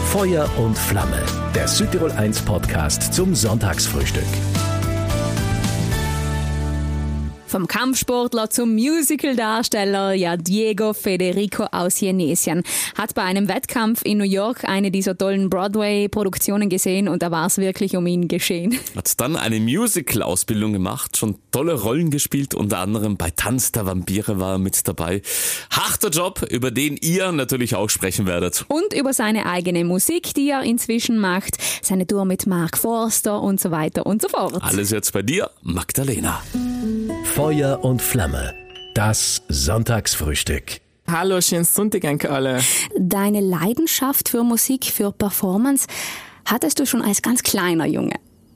Feuer und Flamme, der Südtirol 1 Podcast zum Sonntagsfrühstück. Vom Kampfsportler zum Musical-Darsteller, ja, Diego Federico aus Jenesien hat bei einem Wettkampf in New York eine dieser tollen Broadway-Produktionen gesehen und da war es wirklich um ihn geschehen. Hat dann eine Musical-Ausbildung gemacht, schon tolle Rollen gespielt, unter anderem bei Tanz der Vampire war er mit dabei. Harter Job, über den ihr natürlich auch sprechen werdet. Und über seine eigene Musik, die er inzwischen macht, seine Tour mit Mark Forster und so weiter und so fort. Alles jetzt bei dir, Magdalena. Feuer und Flamme, das Sonntagsfrühstück. Hallo, schönes Sonntag an alle. Deine Leidenschaft für Musik, für Performance, hattest du schon als ganz kleiner Junge?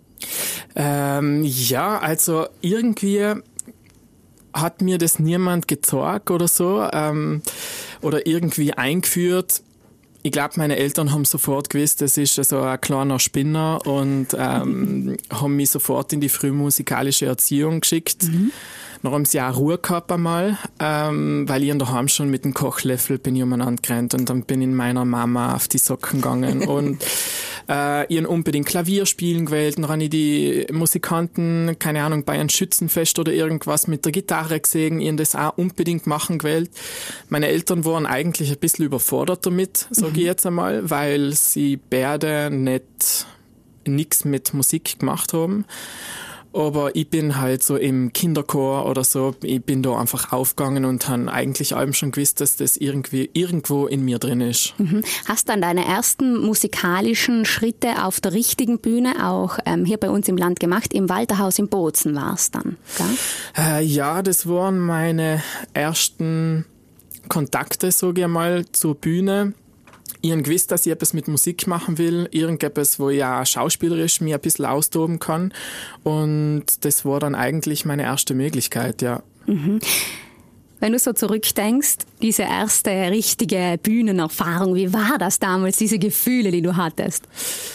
Ja, also irgendwie hat mir das niemand gezeigt oder so, oder irgendwie eingeführt. Ich glaube, meine Eltern haben sofort gewusst, das ist so ein kleiner Spinner und haben mich sofort in die frühmusikalische Erziehung geschickt. Dann haben sie auch Ruhe gehabt einmal, weil ich in daheim schon mit dem Kochlöffel bin ich umeinander gerannt und dann bin ich meiner Mama auf die Socken gegangen und ich habe unbedingt Klavier spielen gewählt und dann habe ich die Musikanten, keine Ahnung, bei einem Schützenfest oder irgendwas mit der Gitarre gesehen, ich habe das auch unbedingt machen gewählt. Meine Eltern waren eigentlich ein bisschen überfordert damit, sage ich jetzt einmal, weil sie beide nichts mit Musik gemacht haben. Aber ich bin halt so im Kinderchor oder so, ich bin da einfach aufgegangen und habe eigentlich allem schon gewusst, dass das irgendwo in mir drin ist. Hast dann deine ersten musikalischen Schritte auf der richtigen Bühne auch hier bei uns im Land gemacht? Im Walterhaus in Bozen war es dann, gell? Ja, das waren meine ersten Kontakte, sage ich mal, zur Bühne. Ich habe gewusst, dass ich etwas mit Musik machen will, irgendetwas, wo ich auch schauspielerisch mich ein bisschen austoben kann. Und das war dann eigentlich meine erste Möglichkeit, ja. Wenn du so zurückdenkst, diese erste richtige Bühnenerfahrung, wie war das damals, diese Gefühle, die du hattest?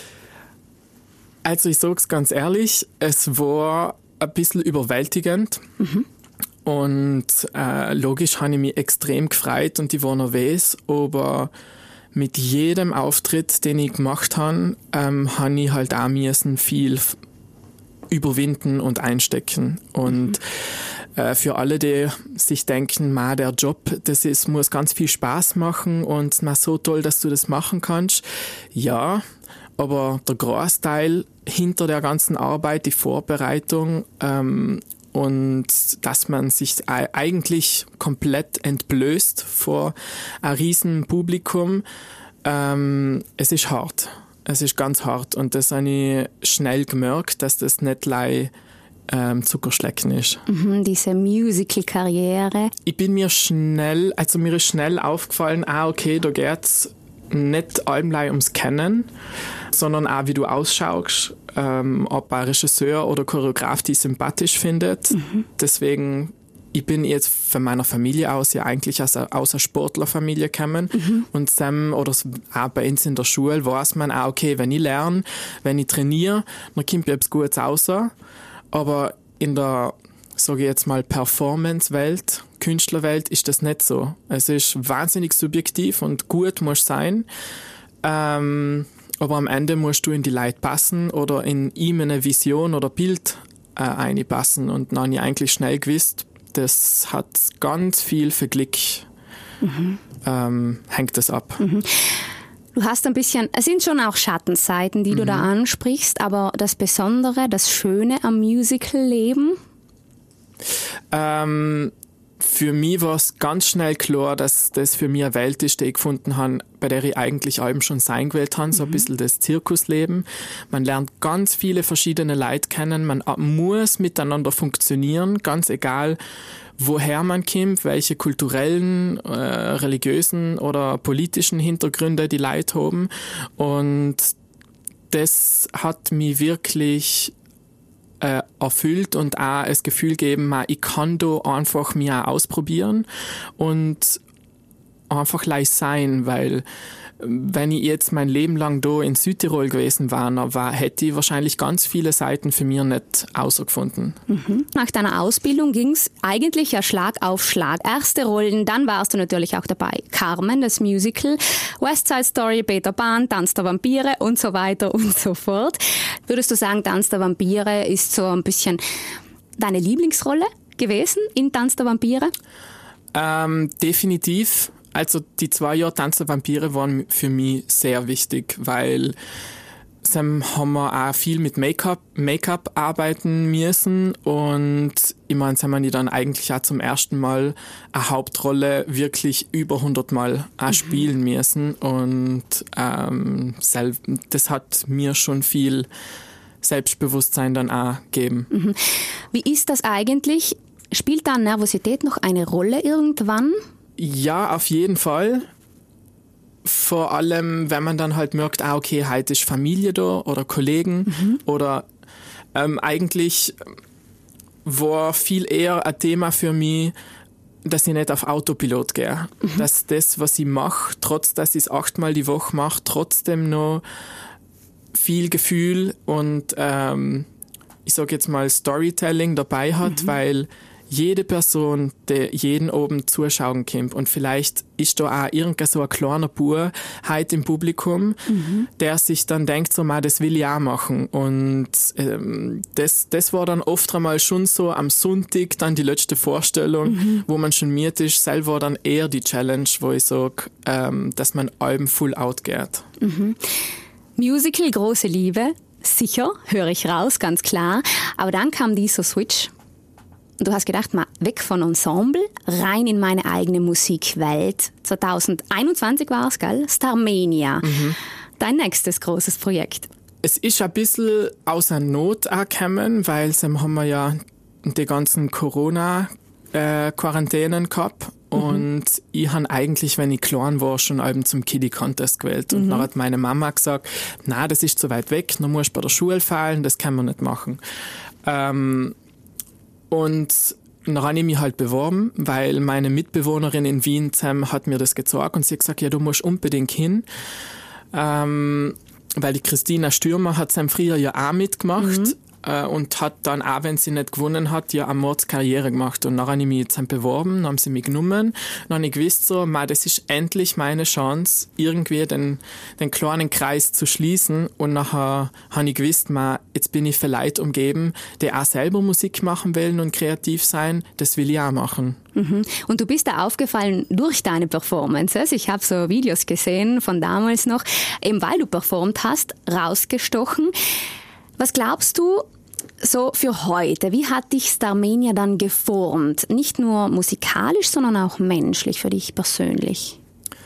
Also ich sage es ganz ehrlich, es war ein bisschen überwältigend. Und logisch habe ich mich extrem gefreut und ich war nervös, aber mit jedem Auftritt, den ich gemacht habe, habe ich halt auch müssen viel überwinden und einstecken. Und für alle, die sich denken, der Job, muss ganz viel Spaß machen und so toll, dass du das machen kannst. Ja, aber der Großteil hinter der ganzen Arbeit, die Vorbereitung, und dass man sich eigentlich komplett entblößt vor einem riesen Publikum. Es ist hart. Es ist ganz hart. Und das habe ich schnell gemerkt, dass das nicht Zuckerschlecken ist. Diese Musical-Karriere. Mir ist schnell aufgefallen, okay, da geht's nicht allem ums Kennen, sondern auch, wie du ausschaust, ob ein Regisseur oder Choreograf dich sympathisch findet. Deswegen, ich bin jetzt von meiner Familie aus ja eigentlich aus einer Sportlerfamilie gekommen. Und oder auch bei uns in der Schule weiß man auch, okay, wenn ich lerne, wenn ich trainiere, dann kommt etwas Gutes raus. Aber in der, sage ich jetzt mal, Performance-Welt, Künstlerwelt ist das nicht so. Es ist wahnsinnig subjektiv und gut muss sein. Aber am Ende musst du in die Leute passen oder in ihm eine Vision oder Bild einpassen. Und dann habe ich eigentlich schnell gewusst, das hat ganz viel für Glück, hängt das ab. Du hast ein bisschen, es sind schon auch Schattenseiten, die du da ansprichst, aber das Besondere, das Schöne am Musical-Leben? Für mich war es ganz schnell klar, dass das für mich eine Welt ist, die ich gefunden habe, bei der ich eigentlich allem schon sein gewählt habe, so ein bisschen das Zirkusleben. Man lernt ganz viele verschiedene Leute kennen, man muss miteinander funktionieren, ganz egal, woher man kommt, welche kulturellen, religiösen oder politischen Hintergründe die Leute haben. Und das hat mich wirklich erfüllt und auch das Gefühl geben, ich kann da einfach mich auch ausprobieren und einfach leicht sein, weil wenn ich jetzt mein Leben lang da in Südtirol gewesen war, hätte ich wahrscheinlich ganz viele Seiten für mich nicht herausgefunden. Nach deiner Ausbildung ging es eigentlich ja Schlag auf Schlag. Erste Rollen, dann warst du natürlich auch dabei. Carmen, das Musical, West Side Story, Peter Pan, Tanz der Vampire und so weiter und so fort. Würdest du sagen, Tanz der Vampire ist so ein bisschen deine Lieblingsrolle gewesen in Tanz der Vampire? Definitiv. Also die 2 Jahre Tanz der Vampire waren für mich sehr wichtig, weil dann haben wir auch viel mit Make-up arbeiten müssen und ich meine, haben wir dann eigentlich auch zum ersten Mal eine Hauptrolle wirklich über 100 Mal auch spielen müssen und das hat mir schon viel Selbstbewusstsein dann auch gegeben. Wie ist das eigentlich? Spielt da Nervosität noch eine Rolle irgendwann? Ja, auf jeden Fall. Vor allem, wenn man dann halt merkt, okay, heute ist Familie da oder Kollegen oder eigentlich war viel eher ein Thema für mich, dass ich nicht auf Autopilot gehe. Dass das, was ich mache, trotz dass ich es 8-mal die Woche mache, trotzdem noch viel Gefühl und ich sage jetzt mal Storytelling dabei hat, weil jede Person, die jeden oben zuschauen kommt und vielleicht ist da auch irgendein so ein kleiner Bub heute im Publikum, der sich dann denkt, so, das will ich auch machen. Und das war dann oft einmal schon so am Sonntag dann die letzte Vorstellung, wo man schon miert ist, selber dann eher die Challenge, wo ich sage, dass man Alben full out geht. Musical, große Liebe, sicher, höre ich raus, ganz klar. Aber dann kam dieser Switch. Du hast gedacht, mal weg von Ensemble, rein in meine eigene Musikwelt. 2021 war es, gell? Starmania. Dein nächstes großes Projekt. Es ist ein bisschen aus der Not gekommen, weil haben wir ja die ganzen Corona-Quarantänen gehabt. Und ich habe eigentlich, wenn ich klein war, schon Alben zum Kiddie Contest gewählt. Und dann hat meine Mama gesagt, das ist zu weit weg, dann musst du bei der Schule fallen, das kann man nicht machen. Und dann habe ich mich halt beworben, weil meine Mitbewohnerin in Wien hat mir das gezeigt und sie hat gesagt, ja, du musst unbedingt hin. Weil die Christina Stürmer hat es früher ja auch mitgemacht und hat dann auch, wenn sie nicht gewonnen hat, ja eine Mordskarriere gemacht. Und dann habe ich mich jetzt beworben, dann haben sie mich genommen. Dann habe ich gewusst, so, das ist endlich meine Chance, irgendwie den kleinen Kreis zu schließen. Und nachher habe ich gewusst, jetzt bin ich für Leute umgeben, die auch selber Musik machen wollen und kreativ sein. Das will ich auch machen. Und du bist da aufgefallen durch deine Performances. Ich habe so Videos gesehen von damals noch, eben weil du performt hast, rausgestochen. Was glaubst du so für heute? Wie hat dich Starmania dann geformt? Nicht nur musikalisch, sondern auch menschlich für dich persönlich?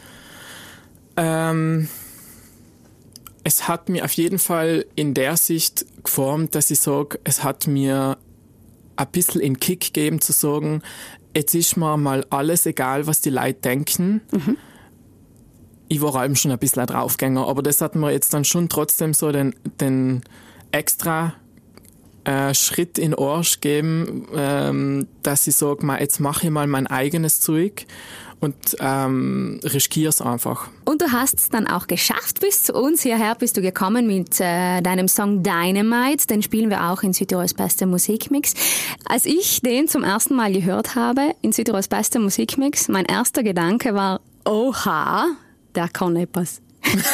Es hat mir auf jeden Fall in der Sicht geformt, dass ich sage, es hat mir ein bisschen in Kick gegeben zu sagen, jetzt ist mir mal alles egal, was die Leute denken. Ich war eben schon ein bisschen ein Draufgänger, aber das hat mir jetzt dann schon trotzdem so den extra Schritt in den Arsch geben, dass ich sage, jetzt mache ich mal mein eigenes Zeug und riskiere es einfach. Und du hast es dann auch geschafft. Bis zu uns hierher bist du gekommen mit deinem Song Dynamite. Den spielen wir auch in Südtirols bester Musikmix. Als ich den zum ersten Mal gehört habe in Südtirols bester Musikmix, mein erster Gedanke war, oha, der kann etwas.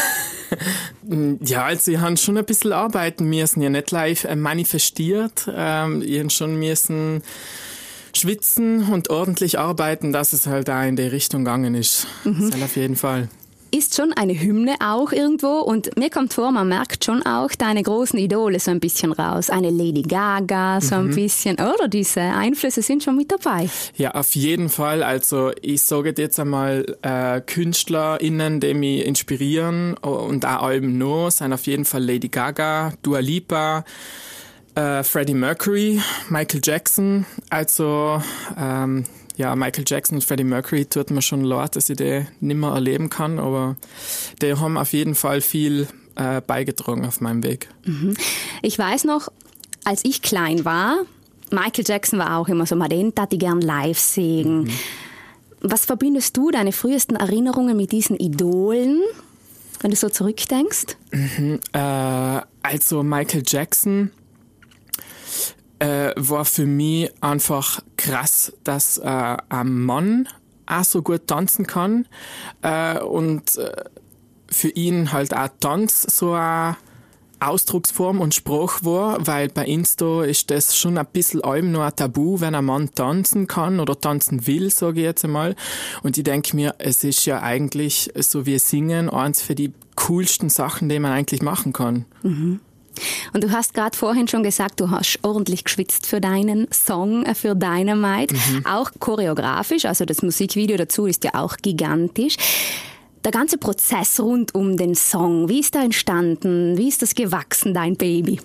Ja, also ich habe schon ein bisschen arbeiten müssen, ja nicht live manifestiert. Ich habe schon müssen schwitzen und ordentlich arbeiten, dass es halt da in die Richtung gegangen ist. Das halt auf jeden Fall. Ist schon eine Hymne auch irgendwo und mir kommt vor, man merkt schon auch deine großen Idole so ein bisschen raus. Eine Lady Gaga so ein bisschen, oder? Diese Einflüsse sind schon mit dabei. Ja, auf jeden Fall. Also ich sage jetzt einmal, KünstlerInnen, die mich inspirieren und auch Alben noch, sind auf jeden Fall Lady Gaga, Dua Lipa, Freddie Mercury, Michael Jackson. Also Michael Jackson und Freddie Mercury tut mir schon leid, dass ich die nicht mehr erleben kann, aber die haben auf jeden Fall viel beigetragen auf meinem Weg. Ich weiß noch, als ich klein war, Michael Jackson war auch immer so, den tat ich gern live sehen. Was verbindest du, deine frühesten Erinnerungen mit diesen Idolen? wenn du so zurückdenkst? Also Michael Jackson war für mich einfach krass, dass ein Mann auch so gut tanzen kann und für ihn halt auch Tanz so eine Ausdrucksform und Spruch war, weil bei Insta ist das schon ein bisschen allem noch ein Tabu, wenn ein Mann tanzen kann oder tanzen will, sage ich jetzt einmal. Und ich denke mir, es ist ja eigentlich so wie Singen eins für die coolsten Sachen, die man eigentlich machen kann. Mhm. Und du hast gerade vorhin schon gesagt, du hast ordentlich geschwitzt für deinen Song, für Dynamite. Auch choreografisch, also das Musikvideo dazu ist ja auch gigantisch. Der ganze Prozess rund um den Song, wie ist da entstanden? Wie ist das gewachsen, dein Baby?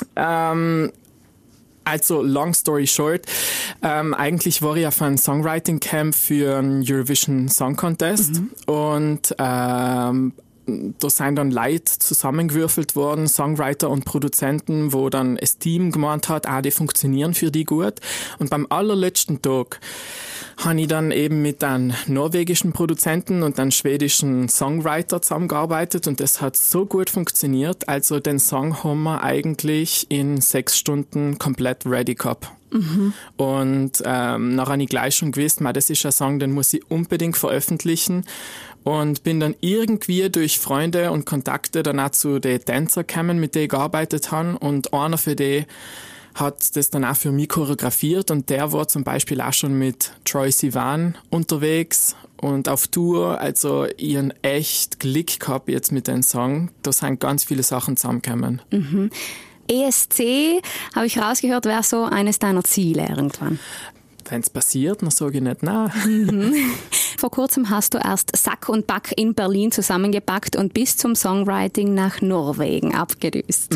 Also, long story short, eigentlich war ich auf einem Songwriting-Camp für einen Eurovision Song Contest und da sind dann Leute zusammengewürfelt worden, Songwriter und Produzenten, wo dann das Team gemeint hat, die funktionieren für die gut. Und beim allerletzten Tag habe ich dann eben mit einem norwegischen Produzenten und einem schwedischen Songwriter zusammengearbeitet und das hat so gut funktioniert. Also den Song haben wir eigentlich in 6 Stunden komplett ready gehabt. Und dann habe ich gleich schon gewusst, das ist ein Song, den muss ich unbedingt veröffentlichen. Und bin dann irgendwie durch Freunde und Kontakte dann auch zu den Tänzern gekommen, mit denen ich gearbeitet habe. Und einer für die hat das dann auch für mich choreografiert. Und der war zum Beispiel auch schon mit Troye Sivan unterwegs und auf Tour. Also ich habe echt Glück gehabt jetzt mit dem Song. Da sind ganz viele Sachen zusammengekommen. ESC, habe ich rausgehört, wäre so eines deiner Ziele irgendwann. Wenn es passiert, dann sage ich nicht nein. Vor kurzem hast du erst Sack und Back in Berlin zusammengepackt und bis zum Songwriting nach Norwegen abgedüst.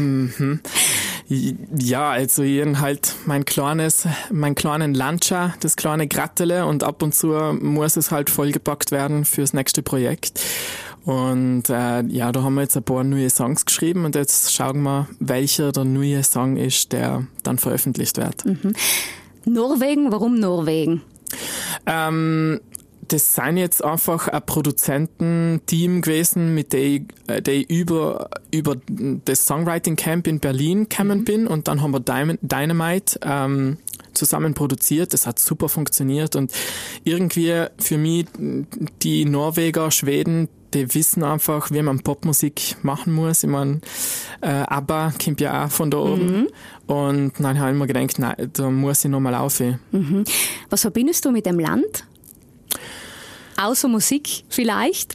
Ja, also ich habe halt mein kleinen Lancia, das kleine Grattele und ab und zu muss es halt vollgepackt werden fürs nächste Projekt. Und da haben wir jetzt ein paar neue Songs geschrieben und jetzt schauen wir, welcher der neue Song ist, der dann veröffentlicht wird. Norwegen, warum Norwegen? Das sind jetzt einfach ein Produzententeam gewesen, mit dem ich über das Songwriting Camp in Berlin gekommen bin und dann haben wir Dynamite zusammen produziert. Das hat super funktioniert und irgendwie für mich die Norweger, Schweden, die wissen einfach, wie man Popmusik machen muss. Ich meine, ABBA kommt ja auch von da oben. Und dann habe ich mir gedacht, nein, da muss ich nochmal rauf. Was verbindest du mit dem Land? Außer Musik vielleicht?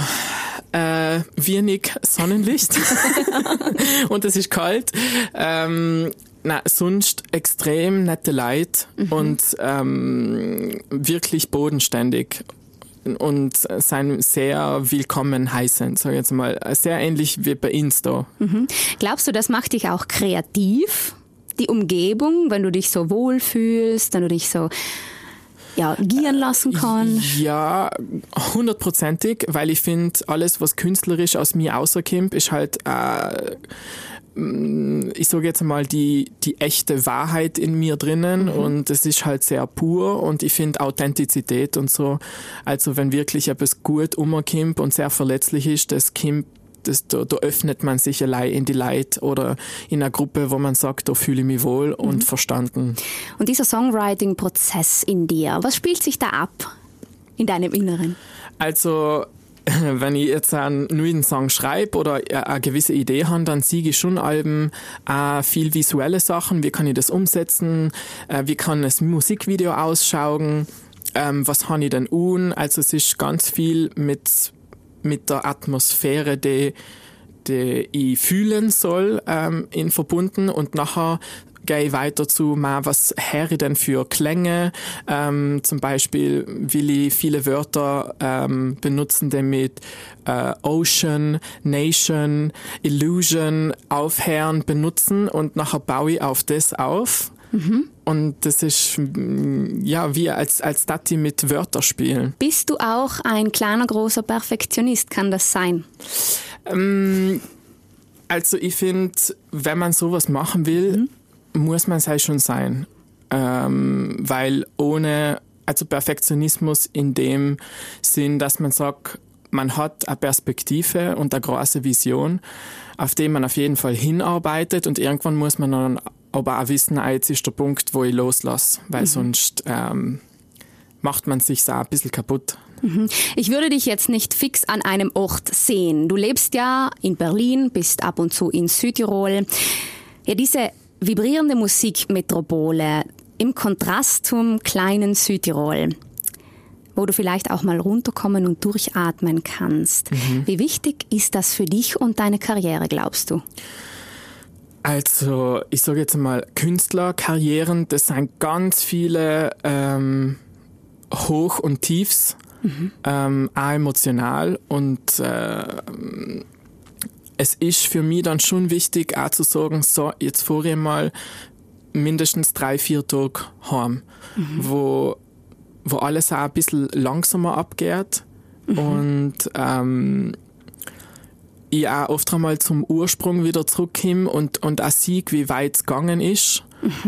Wenig Sonnenlicht. Und es ist kalt. Sonst extrem nette Leute und wirklich bodenständig. Und sind sehr willkommen heißen, sage ich jetzt mal. Sehr ähnlich wie bei Insta. Glaubst du, das macht dich auch kreativ? Die Umgebung, wenn du dich so wohlfühlst, wenn du dich so gieren lassen kannst? Ja, 100%ig, weil ich finde, alles, was künstlerisch aus mir rauskommt, ist halt ich sage jetzt mal, die echte Wahrheit in mir drinnen und es ist halt sehr pur und ich finde Authentizität und so, also wenn wirklich etwas gut umkommt und sehr verletzlich ist, da öffnet man sich allein in die Leute oder in einer Gruppe, wo man sagt, da fühle ich mich wohl und verstanden. Und dieser Songwriting-Prozess in dir, was spielt sich da ab in deinem Inneren? Also wenn ich jetzt einen neuen Song schreibe oder eine gewisse Idee habe, dann sehe ich schon viel visuelle Sachen. Wie kann ich das umsetzen? Wie kann das Musikvideo ausschauen? Was habe ich denn an? Also es ist ganz viel mit der Atmosphäre, die ich fühlen soll, verbunden und nachher gehe ich weiter zu, was höre ich denn für Klänge? Zum Beispiel will ich viele Wörter benutzen, die mit Ocean, Nation, Illusion, Aufhören benutzen und nachher baue ich auf das auf. Und das ist wie als Dati mit Wörtern spielen. Bist du auch ein kleiner, großer Perfektionist? Kann das sein? Also ich finde, wenn man sowas machen will, muss man es halt schon sein. Weil ohne Perfektionismus in dem Sinn, dass man sagt, man hat eine Perspektive und eine große Vision, auf die man auf jeden Fall hinarbeitet und irgendwann muss man dann aber auch wissen, jetzt ist der Punkt, wo ich loslasse, weil sonst macht man sich auch ein bisschen kaputt. Ich würde dich jetzt nicht fix an einem Ort sehen. Du lebst ja in Berlin, bist ab und zu in Südtirol. Ja, diese vibrierende Musikmetropole im Kontrast zum kleinen Südtirol, wo du vielleicht auch mal runterkommen und durchatmen kannst. Wie wichtig ist das für dich und deine Karriere, glaubst du? Also, ich sage jetzt mal, Künstlerkarrieren, das sind ganz viele Hoch- und Tiefs, auch emotional. Und es ist für mich dann schon wichtig, auch zu sagen, so, jetzt fahre ich mal mindestens 3-4 Tage heim, wo alles auch ein bisschen langsamer abgeht und ich auch oft einmal zum Ursprung wieder zurückkomme und auch sehe, wie weit es gegangen ist,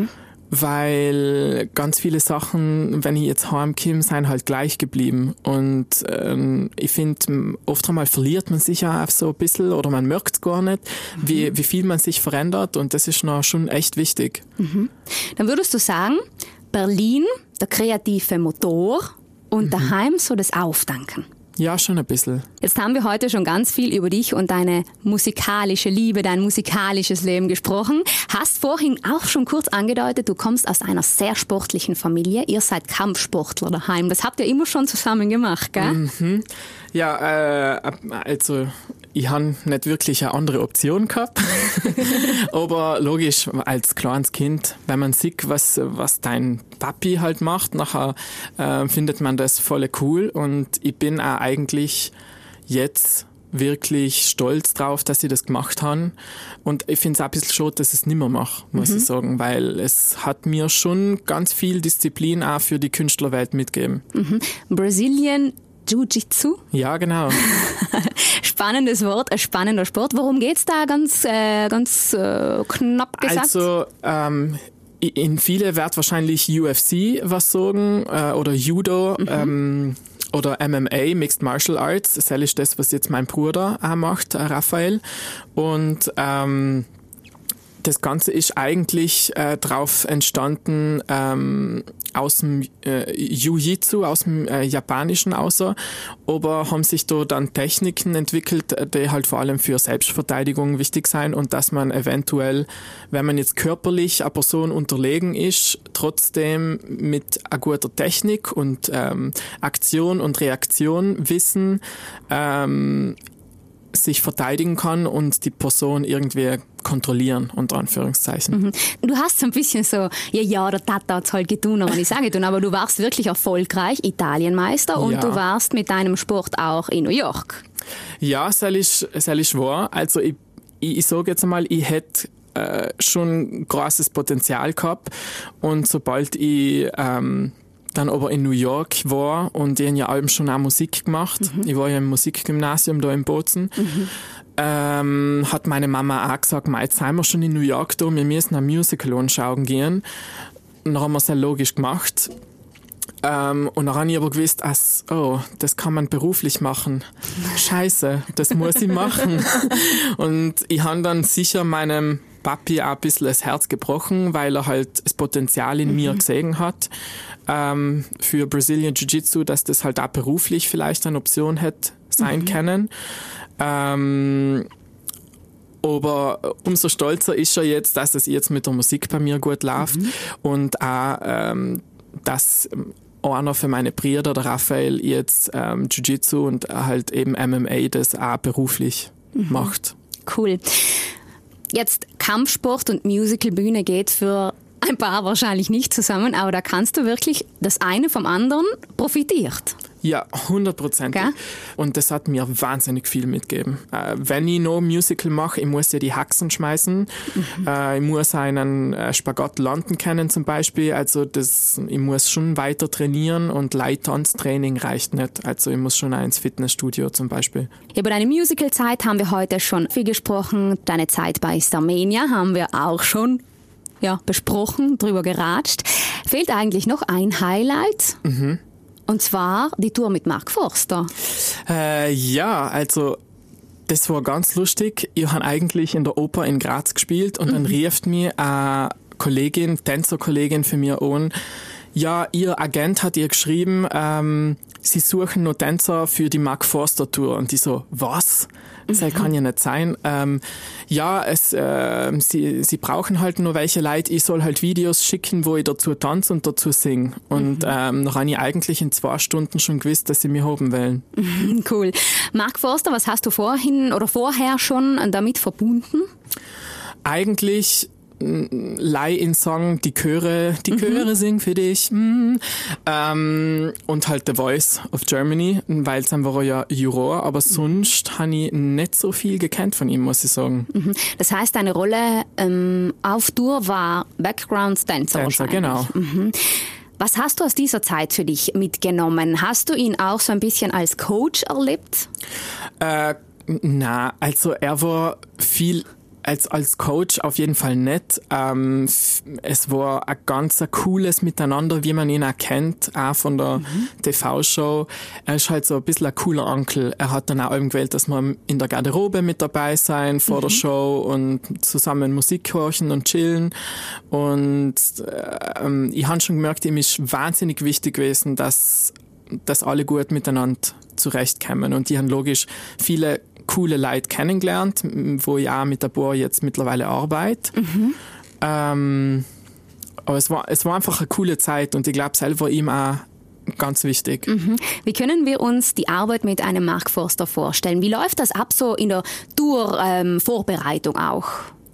weil ganz viele Sachen, wenn ich jetzt heimkomme, sind halt gleich geblieben und ich finde, oft einmal verliert man sich auch so ein bisschen oder man merkt es gar nicht, wie viel man sich verändert und das ist noch schon echt wichtig. Dann würdest du sagen, Berlin, der kreative Motor und daheim so das Auftanken. Ja, schon ein bisschen. Jetzt haben wir heute schon ganz viel über dich und deine musikalische Liebe, dein musikalisches Leben gesprochen. Hast vorhin auch schon kurz angedeutet, du kommst aus einer sehr sportlichen Familie. Ihr seid Kampfsportler daheim. Das habt ihr immer schon zusammen gemacht, gell? Ja, also ich habe nicht wirklich eine andere Option gehabt. Aber logisch, als kleines Kind, wenn man sieht, was dein Papi halt macht, nachher findet man das voll cool. Und ich bin auch eigentlich jetzt wirklich stolz drauf, dass ich das gemacht habe. Und ich finde es auch ein bisschen schade, dass ich es nicht mehr mache, muss ich sagen, weil es hat mir schon ganz viel Disziplin auch für die Künstlerwelt mitgegeben. Brazilian Jiu-Jitsu? Ja, genau. Spannendes Wort, ein spannender Sport. Worum geht's da ganz knapp gesagt? Also, in viele wird wahrscheinlich UFC was sagen, oder Judo, oder MMA, Mixed Martial Arts. Das ist das, was jetzt mein Bruder auch macht, Raphael. Und das Ganze ist eigentlich drauf entstanden aus dem Jiu-Jitsu, aus dem Japanischen außer, aber haben sich da dann Techniken entwickelt, die halt vor allem für Selbstverteidigung wichtig sind und dass man eventuell, wenn man jetzt körperlich einer Person unterlegen ist, trotzdem mit einer guten Technik und Aktion und Reaktion wissen, sich verteidigen kann und die Person irgendwie kontrollieren, unter Anführungszeichen. Du hast so ein bisschen so, ja, der Tata hat's halt getan, aber ich sage tun, aber du warst wirklich erfolgreich, Italienmeister und du warst mit deinem Sport auch in New York. Ja, das ist wahr. Also ich sage jetzt einmal, ich hätte schon großes Potenzial gehabt und sobald ich dann aber in New York war und ich habe ja eben schon auch Musik gemacht. Ich war ja im Musikgymnasium da in Bozen. Hat meine Mama auch gesagt, jetzt sind wir schon in New York da, wir müssen ein Musical anschauen gehen. Und dann haben wir es ja logisch gemacht. Und dann habe ich aber gewusst, das kann man beruflich machen. Scheiße, das muss ich machen. Und ich habe dann sicher meinem Papi auch ein bisschen das Herz gebrochen, weil er halt das Potenzial in mir gesehen hat für Brazilian Jiu-Jitsu, dass das halt auch beruflich vielleicht eine Option hätte sein können. Aber umso stolzer ist er jetzt, dass es jetzt mit der Musik bei mir gut läuft und auch, dass einer für meine Brüder, der Raphael, jetzt Jiu-Jitsu und halt eben MMA das auch beruflich macht. Cool. Jetzt Kampfsport und Musicalbühne geht für ein paar wahrscheinlich nicht zusammen, aber da kannst du wirklich das eine vom anderen profitiert. Ja, 100%. Gell? Und das hat mir wahnsinnig viel mitgegeben. Wenn ich noch Musical mache, ich muss ja die Haxen schmeißen. Ich muss einen Spagat landen können zum Beispiel. Also ich muss schon weiter trainieren und Leittanztraining reicht nicht. Also ich muss schon auch ins Fitnessstudio zum Beispiel. Über deine Musical-Zeit haben wir heute schon viel gesprochen. Deine Zeit bei Starmania haben wir auch schon besprochen, drüber geratscht. Fehlt eigentlich noch ein Highlight? Und Und zwar die Tour mit Mark Forster. Ja, also das war ganz lustig. Ich habe eigentlich in der Oper in Graz gespielt und dann rief mir eine Kollegin, Tänzerkollegin für mich an, ja, ihr Agent hat ihr geschrieben, sie suchen noch Tänzer für die Mark Forster Tour. Und die so, was? Das kann ja nicht sein. Sie brauchen halt noch welche Leute. Ich soll halt Videos schicken, wo ich dazu tanze und dazu singe. Und noch habe ich eigentlich in 2 Stunden schon gewusst, dass sie mich haben wollen. Cool. Mark Forster, was hast du vorher schon damit verbunden? Eigentlich leih in Song die Chöre singen für dich. Und halt The Voice of Germany, weil es einfach ja Juror, aber sonst habe ich nicht so viel gekannt von ihm, muss ich sagen. Das heißt, deine Rolle auf Tour war Background-Tänzer wahrscheinlich. Genau. Was hast du aus dieser Zeit für dich mitgenommen? Hast du ihn auch so ein bisschen als Coach erlebt? Na, also er war viel als Coach auf jeden Fall nicht. Es war ein ganz cooles Miteinander, wie man ihn erkennt, auch von der TV-Show. Er ist halt so ein bisschen ein cooler Onkel. Er hat dann auch gewählt, dass wir in der Garderobe mit dabei sein vor der Show und zusammen Musik hören und chillen. Und ich habe schon gemerkt, ihm ist wahnsinnig wichtig gewesen, dass alle gut miteinander zurechtkommen. Und die haben logisch viele coole Leute kennengelernt, wo ich auch mit ein paar jetzt mittlerweile arbeite. Aber es war einfach eine coole Zeit und ich glaube selber ihm auch ganz wichtig. Wie können wir uns die Arbeit mit einem Mark Forster vorstellen? Wie läuft das ab so in der Tour-Vorbereitung auch?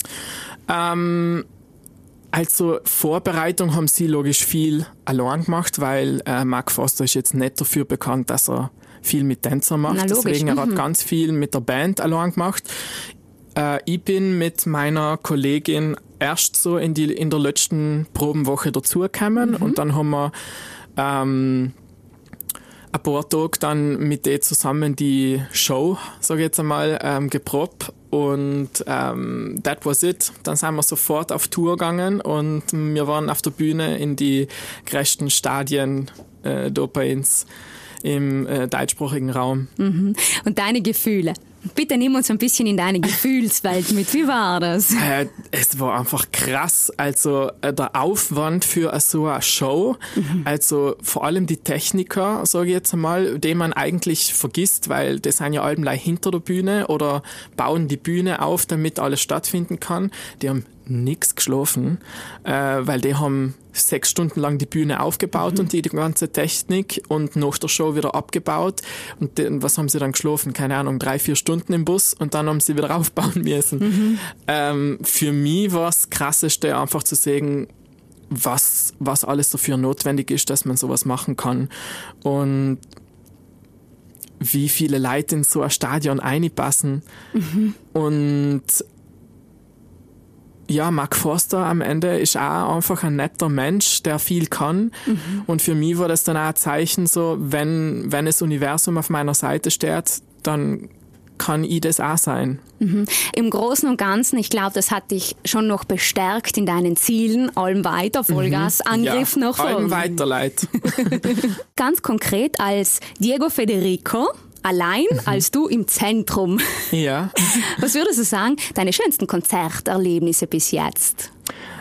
Also Vorbereitung haben sie logisch viel allein gemacht, weil Mark Forster ist jetzt nicht dafür bekannt, dass er viel mit Tänzern macht. Deswegen er hat ganz viel mit der Band allein gemacht. Ich bin mit meiner Kollegin erst so in der letzten Probenwoche dazugekommen und dann haben wir ein paar Tage dann mit denen zusammen die Show, sage ich jetzt einmal, geprobt. Und that was it. Dann sind wir sofort auf Tour gegangen und wir waren auf der Bühne in die größten Stadien da bei uns im deutschsprachigen Raum. Und deine Gefühle? Bitte nimm uns ein bisschen in deine Gefühlswelt mit. Wie war das? Es war einfach krass. Also der Aufwand für so eine Show, also vor allem die Techniker, sage ich jetzt einmal, die man eigentlich vergisst, weil die sind ja alle hinter der Bühne oder bauen die Bühne auf, damit alles stattfinden kann. Die haben nichts geschlafen, weil die haben 6 Stunden lang die Bühne aufgebaut und die ganze Technik und nach der Show wieder abgebaut. Und was haben sie dann geschlafen? Keine Ahnung, 3-4 Stunden im Bus und dann haben sie wieder aufbauen müssen. Für mich war das Krasseste einfach zu sehen, was alles dafür notwendig ist, dass man sowas machen kann. Und wie viele Leute in so ein Stadion reinpassen. Und ja, Mark Forster am Ende ist auch einfach ein netter Mensch, der viel kann. Und für mich war das dann auch ein Zeichen, so, wenn das Universum auf meiner Seite steht, dann kann ich das auch sein. Im Großen und Ganzen, ich glaube, das hat dich schon noch bestärkt in deinen Zielen. Allem weiter, Vollgas, Angriff noch. Allem weiter, Leute. Ganz konkret als Diego Federico, allein als du im Zentrum. Ja. Was würdest du sagen, deine schönsten Konzerterlebnisse bis jetzt?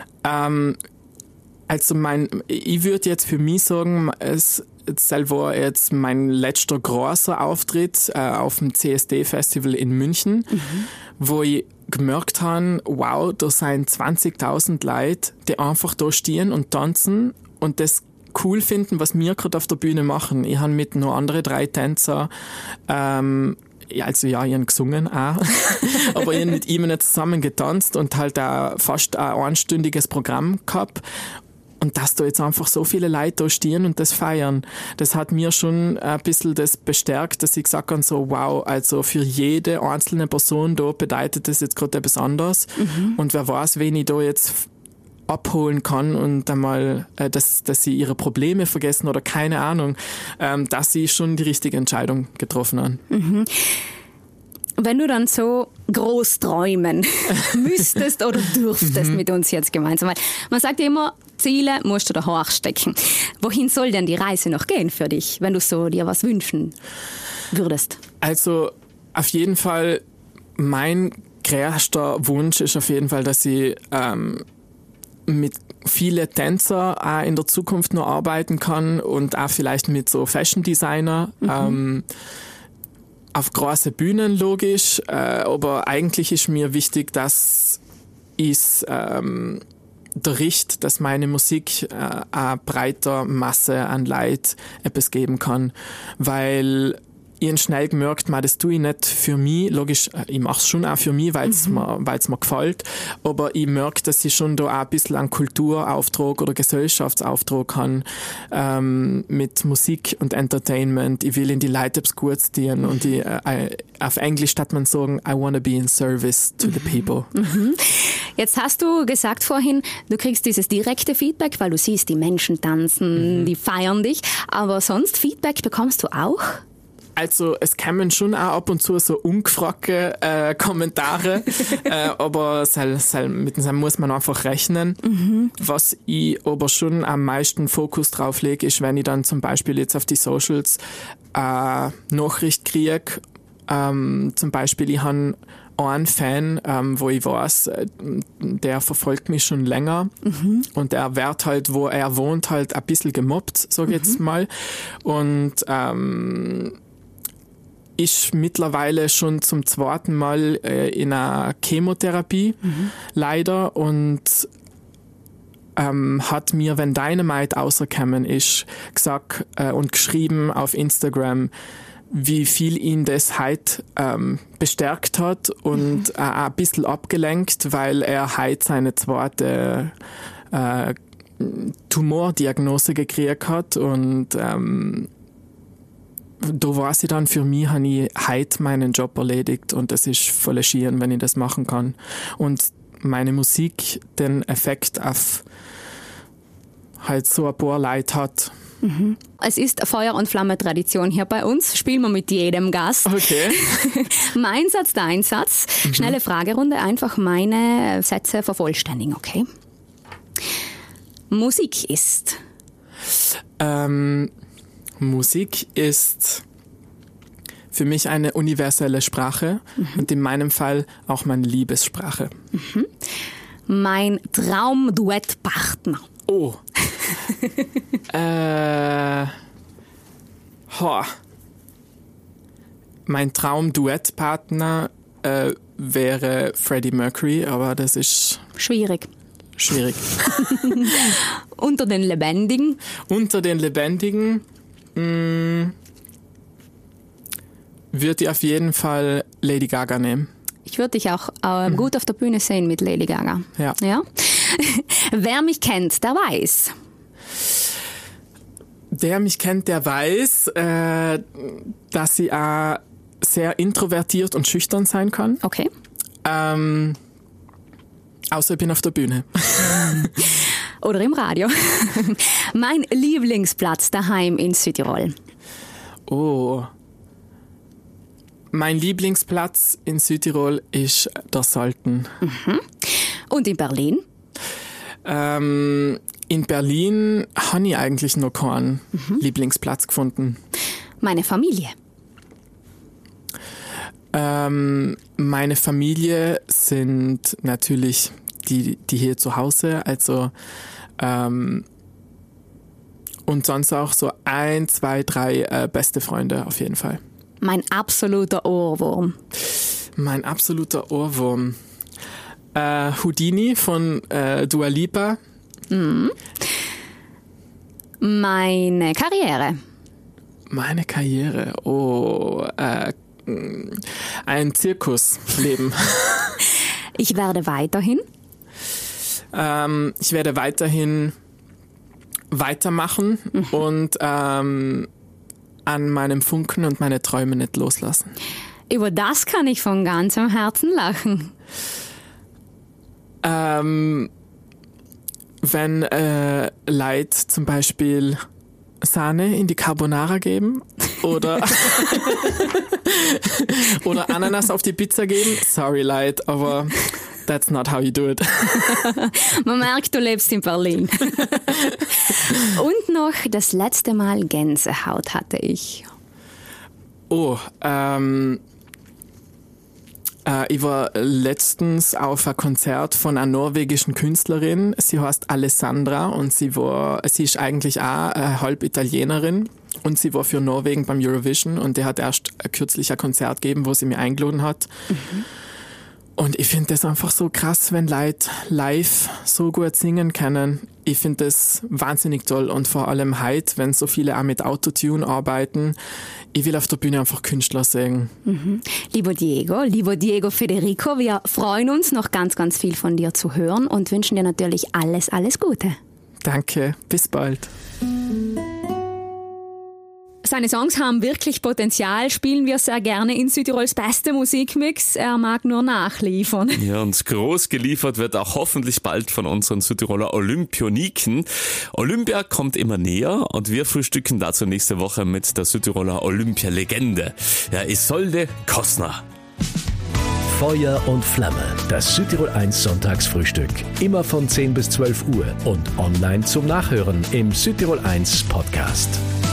Also ich würde jetzt für mich sagen, es war jetzt mein letzter großer Auftritt auf dem CSD-Festival in München, wo ich gemerkt habe, wow, da sind 20.000 Leute, die einfach da stehen und tanzen und das cool finden, was wir gerade auf der Bühne machen. Ich habe mit noch anderen 3 Tänzer ich habe gesungen auch, aber ich habe mit ihm nicht zusammen getanzt und halt auch fast ein einstündiges Programm gehabt. Und dass da jetzt einfach so viele Leute da stehen und das feiern, das hat mir schon ein bisschen das bestärkt, dass ich gesagt habe, so wow, also für jede einzelne Person da bedeutet das jetzt gerade etwas anderes. Und wer weiß, wen ich da jetzt abholen kann und einmal, dass sie ihre Probleme vergessen oder keine Ahnung, dass sie schon die richtige Entscheidung getroffen haben. Wenn du dann so groß träumen müsstest oder dürftest mit uns jetzt gemeinsam, weil man sagt ja immer, Ziele musst du da hochstecken. Wohin soll denn die Reise noch gehen für dich, wenn du so dir was wünschen würdest? Also auf jeden Fall, mein größter Wunsch ist auf jeden Fall, dass ich mit vielen Tänzer auch in der Zukunft noch arbeiten kann und auch vielleicht mit so Fashion Designer. Auf große Bühnen logisch, aber eigentlich ist mir wichtig, dass dass meine Musik eine breiter Masse an Leuten etwas geben kann, weil ich habe schnell gemerkt, das tue ich nicht für mich. Logisch, ich mache es schon auch für mich, weil es mir gefällt. Aber ich merke, dass ich schon da auch ein bisschen einen Kulturauftrag oder Gesellschaftsauftrag habe mit Musik und Entertainment. Ich will in die Leute etwas Gutes tun und auf Englisch hat man sagen, I want to be in service to the people. Jetzt hast du gesagt vorhin, du kriegst dieses direkte Feedback, weil du siehst, die Menschen tanzen, die feiern dich. Aber sonst Feedback bekommst du auch? Also es kommen schon auch ab und zu so ungefragte Kommentare, aber mit dem muss man einfach rechnen. Was ich aber schon am meisten Fokus drauf lege, ist, wenn ich dann zum Beispiel jetzt auf die Socials Nachricht kriege, zum Beispiel ich habe einen Fan, wo ich weiß, der verfolgt mich schon länger und er wird halt, wo er wohnt, halt ein bisschen gemobbt, sag ich jetzt mal. Und ist mittlerweile schon zum zweiten Mal in einer Chemotherapie, leider, und hat mir, wenn Dynamite rausgekommen ist, gesagt und geschrieben auf Instagram, wie viel ihn das heute bestärkt hat und ein bisschen abgelenkt, weil er heute seine zweite Tumordiagnose gekriegt hat und da weiß ich dann, für mich habe ich heute meinen Job erledigt und das ist voll schön, wenn ich das machen kann. Und meine Musik den Effekt auf halt so ein paar Leute hat. Es ist Feuer- und Flamme-Tradition hier bei uns. Spielen wir mit jedem Gast. Okay. Mein Satz, dein Satz. Schnelle Fragerunde, einfach meine Sätze vervollständigen, okay? Musik ist? Musik ist für mich eine universelle Sprache und in meinem Fall auch meine Liebessprache. Mein Traumduettpartner. Oh. Mein Traumduettpartner wäre Freddie Mercury, aber das ist schwierig. Unter den Lebendigen? Unter den Lebendigen würde ich auf jeden Fall Lady Gaga nehmen. Ich würde dich auch gut auf der Bühne sehen mit Lady Gaga. Ja. Wer mich kennt, der weiß. Der mich kennt, der weiß, dass ich auch sehr introvertiert und schüchtern sein kann. Okay. Außer ich bin auf der Bühne. Oder im Radio. Mein Lieblingsplatz daheim in Südtirol. Oh. Mein Lieblingsplatz in Südtirol ist der Salten. Und in Berlin? In Berlin habe ich eigentlich noch keinen Lieblingsplatz gefunden. Meine Familie? Meine Familie sind natürlich die hier zu Hause, also und sonst auch so 1, 2, 3 beste Freunde auf jeden Fall. Mein absoluter Ohrwurm? Mein absoluter Ohrwurm? Houdini von Dua Lipa. Meine Karriere? Meine Karriere? Oh, ein Zirkusleben. Ich werde weiterhin? Ich werde weiterhin weitermachen und an meinem Funken und meine Träume nicht loslassen. Über das kann ich von ganzem Herzen lachen. Wenn Leute zum Beispiel Sahne in die Carbonara geben oder Ananas auf die Pizza geben. Sorry, Leute, aber that's not how you do it. Man merkt, du lebst in Berlin. Und noch das letzte Mal Gänsehaut hatte ich. Ich war letztens auf ein Konzert von einer norwegischen Künstlerin. Sie heißt Alessandra und sie ist eigentlich auch halb Italienerin und sie war für Norwegen beim Eurovision und die hat erst kürzlich ein Konzert gegeben, wo sie mich eingeladen hat. Mhm. Und ich finde das einfach so krass, wenn Leute live so gut singen können. Ich finde das wahnsinnig toll und vor allem heute, wenn so viele auch mit Autotune arbeiten. Ich will auf der Bühne einfach Künstler sehen. Mhm. Lieber Diego Federico, wir freuen uns noch ganz, ganz viel von dir zu hören und wünschen dir natürlich alles, alles Gute. Danke, bis bald. Seine Songs haben wirklich Potenzial, spielen wir sehr gerne in Südtirols beste Musikmix. Er mag nur nachliefern. Ja, und groß geliefert wird auch hoffentlich bald von unseren Südtiroler Olympioniken. Olympia kommt immer näher und wir frühstücken dazu nächste Woche mit der Südtiroler Olympialegende, ja, Isolde Kostner. Feuer und Flamme, das Südtirol 1 Sonntagsfrühstück. Immer von 10 bis 12 Uhr und online zum Nachhören im Südtirol 1 Podcast.